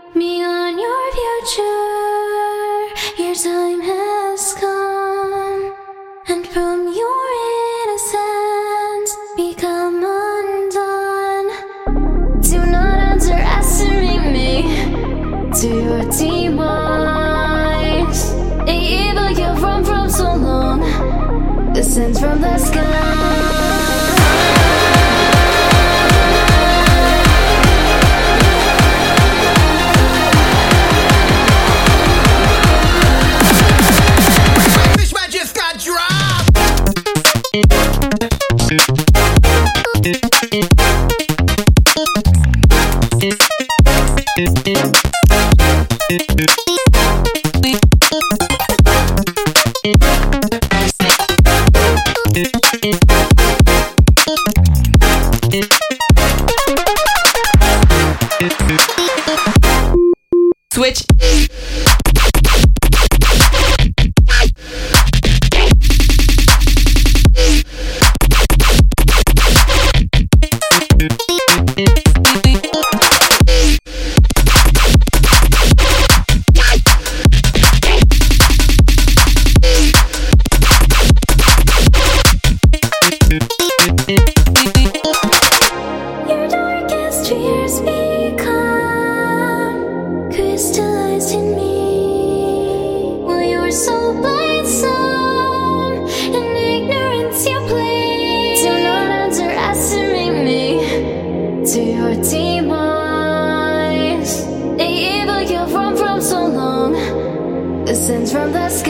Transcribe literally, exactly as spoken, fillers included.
me on your future. Your time has come, and from your innocence become undone. Do not underestimate me to your demise. The evil you've run from so long descends from the sky. Switch. Your darkest fears become crystallized in me, while your soul bites some in ignorance you play. Do not underestimate me to your demise. The evil you've run from so long descends from the sky.